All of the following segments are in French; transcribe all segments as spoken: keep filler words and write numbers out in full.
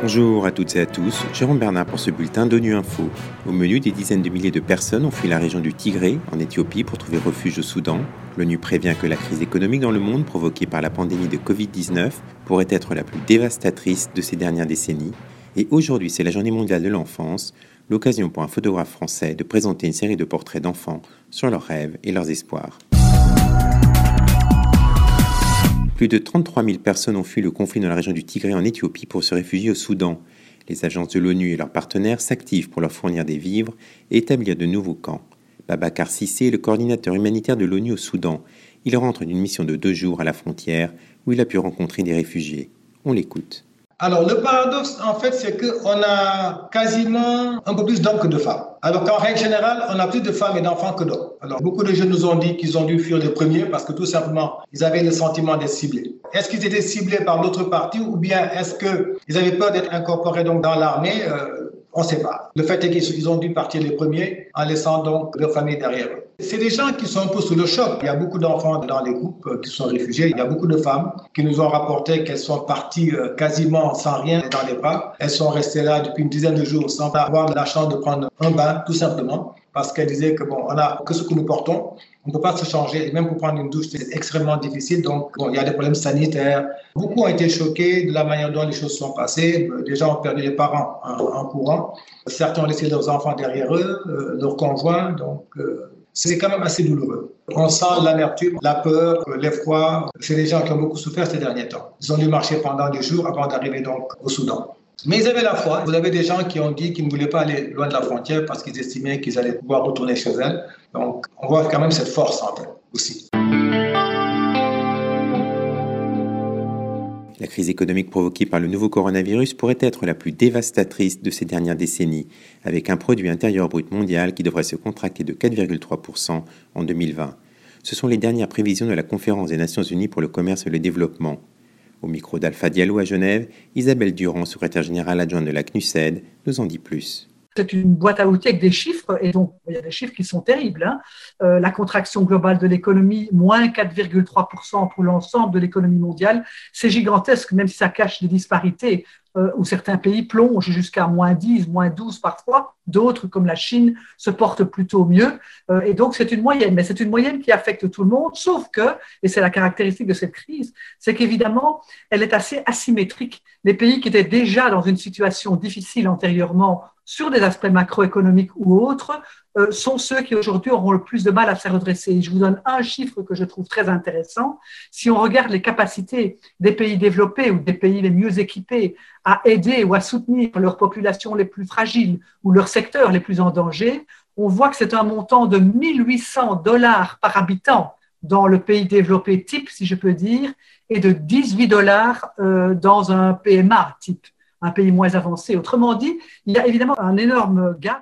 Bonjour à toutes et à tous, Jérôme Bernard pour ce bulletin d'ONU Info. Au menu, des dizaines de milliers de personnes ont fui la région du Tigré, en Éthiopie, pour trouver refuge au Soudan. L'ONU prévient que la crise économique dans le monde, provoquée par la pandémie de covid dix-neuf, pourrait être la plus dévastatrice de ces dernières décennies. Et aujourd'hui, c'est la Journée mondiale de l'enfance, l'occasion pour un photographe français de présenter une série de portraits d'enfants sur leurs rêves et leurs espoirs. Plus de trente-trois mille personnes ont fui le conflit dans la région du Tigré en Éthiopie pour se réfugier au Soudan. Les agences de l'ONU et leurs partenaires s'activent pour leur fournir des vivres et établir de nouveaux camps. Babacar Cissé est le coordinateur humanitaire de l'ONU au Soudan. Il rentre d'une mission de deux jours à la frontière où il a pu rencontrer des réfugiés. On l'écoute. Alors, le paradoxe, en fait, c'est qu'on a quasiment un peu plus d'hommes que de femmes. Alors qu'en règle générale, on a plus de femmes et d'enfants que d'hommes. Alors, beaucoup de jeunes nous ont dit qu'ils ont dû fuir les premiers parce que tout simplement, ils avaient le sentiment d'être ciblés. Est-ce qu'ils étaient ciblés par l'autre partie ou bien est-ce qu'ils avaient peur d'être incorporés donc dans l'armée euh, On ne sait pas. Le fait est qu'ils ont dû partir les premiers en laissant donc leur famille derrière eux. C'est des gens qui sont un peu sous le choc. Il y a beaucoup d'enfants dans les groupes qui sont réfugiés. Il y a beaucoup de femmes qui nous ont rapporté qu'elles sont parties quasiment sans rien dans les bras. Elles sont restées là depuis une dizaine de jours sans avoir la chance de prendre un bain, tout simplement, parce qu'elles disaient que bon, on n'a que ce que nous portons. On ne peut pas se changer. Et même pour prendre une douche, c'est extrêmement difficile. Donc, bon, il y a des problèmes sanitaires. Beaucoup ont été choqués de la manière dont les choses sont passées. Des gens ont perdu les parents en, en courant. Certains ont laissé leurs enfants derrière eux, euh, leurs conjoints. Donc, euh, c'est quand même assez douloureux. On sent l'amertume, la peur, l'effroi. C'est des gens qui ont beaucoup souffert ces derniers temps. Ils ont dû marcher pendant des jours avant d'arriver donc au Soudan. Mais ils avaient la foi. Vous avez des gens qui ont dit qu'ils ne voulaient pas aller loin de la frontière parce qu'ils estimaient qu'ils allaient pouvoir retourner chez elles. Donc, on voit quand même cette force en fait aussi. La crise économique provoquée par le nouveau coronavirus pourrait être la plus dévastatrice de ces dernières décennies, avec un produit intérieur brut mondial qui devrait se contracter de quatre virgule trois pour cent en deux mille vingt. Ce sont les dernières prévisions de la Conférence des Nations Unies pour le commerce et le développement. Au micro d'Alpha Diallo à Genève, Isabelle Durand, secrétaire générale adjointe de la C N U S E D, nous en dit plus. C'est une boîte à outils avec des chiffres, et donc il y a des chiffres qui sont terribles. Hein. Euh, la contraction globale de l'économie, moins quatre virgule trois pour cent pour l'ensemble de l'économie mondiale, c'est gigantesque, même si ça cache des disparités, euh, où certains pays plongent jusqu'à moins dix, moins douze parfois, d'autres, comme la Chine, se portent plutôt mieux. Euh, et donc c'est une moyenne, mais c'est une moyenne qui affecte tout le monde, sauf que, et c'est la caractéristique de cette crise, c'est qu'évidemment, elle est assez asymétrique. Les pays qui étaient déjà dans une situation difficile antérieurement, sur des aspects macroéconomiques ou autres, euh, sont ceux qui aujourd'hui auront le plus de mal à se redresser. Je vous donne un chiffre que je trouve très intéressant. Si on regarde les capacités des pays développés ou des pays les mieux équipés à aider ou à soutenir leurs populations les plus fragiles ou leurs secteurs les plus en danger, on voit que c'est un montant de mille huit cents dollars par habitant dans le pays développé type, si je peux dire, et de dix-huit dollars euh, dans un P M A type, un pays moins avancé. Autrement dit, il y a évidemment un énorme gap.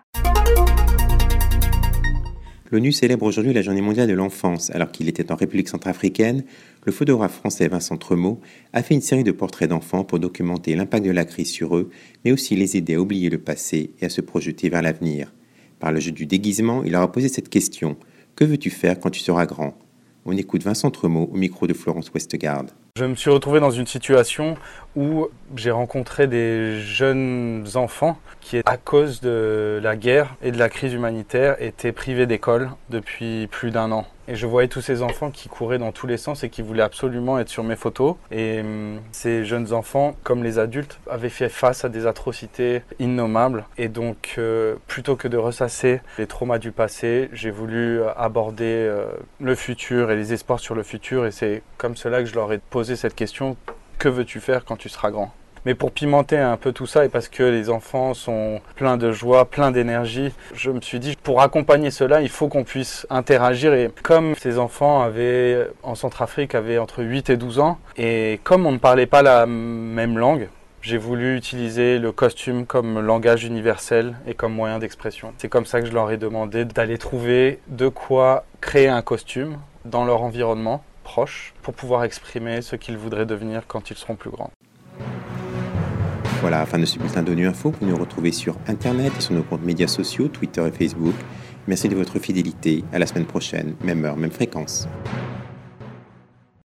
L'ONU célèbre aujourd'hui la Journée mondiale de l'enfance. Alors qu'il était en République centrafricaine, le photographe français Vincent Tremeau a fait une série de portraits d'enfants pour documenter l'impact de la crise sur eux, mais aussi les aider à oublier le passé et à se projeter vers l'avenir. Par le jeu du déguisement, il leur a posé cette question : que veux-tu faire quand tu seras grand ? On écoute Vincent Tremeau au micro de Florence Westgard. Je me suis retrouvé dans une situation où j'ai rencontré des jeunes enfants qui, à cause de la guerre et de la crise humanitaire, étaient privés d'école depuis plus d'un an. Et je voyais tous ces enfants qui couraient dans tous les sens et qui voulaient absolument être sur mes photos. Et hum, ces jeunes enfants, comme les adultes, avaient fait face à des atrocités innommables. Et donc, euh, plutôt que de ressasser les traumas du passé, j'ai voulu aborder euh, le futur et les espoirs sur le futur. Et c'est comme cela que je leur ai posé cette question : que veux-tu faire quand tu seras grand ? Mais pour pimenter un peu tout ça, et parce que les enfants sont pleins de joie, pleins d'énergie, je me suis dit, pour accompagner cela, il faut qu'on puisse interagir. Et comme ces enfants avaient, en Centrafrique, avaient entre huit et douze ans, et comme on ne parlait pas la même langue, j'ai voulu utiliser le costume comme langage universel et comme moyen d'expression. C'est comme ça que je leur ai demandé d'aller trouver de quoi créer un costume dans leur environnement proche pour pouvoir exprimer ce qu'ils voudraient devenir quand ils seront plus grands. Voilà, fin de ce bulletin d'ONU Info. Vous nous retrouvez sur Internet et sur nos comptes médias sociaux, Twitter et Facebook. Merci de votre fidélité. À la semaine prochaine, même heure, même fréquence.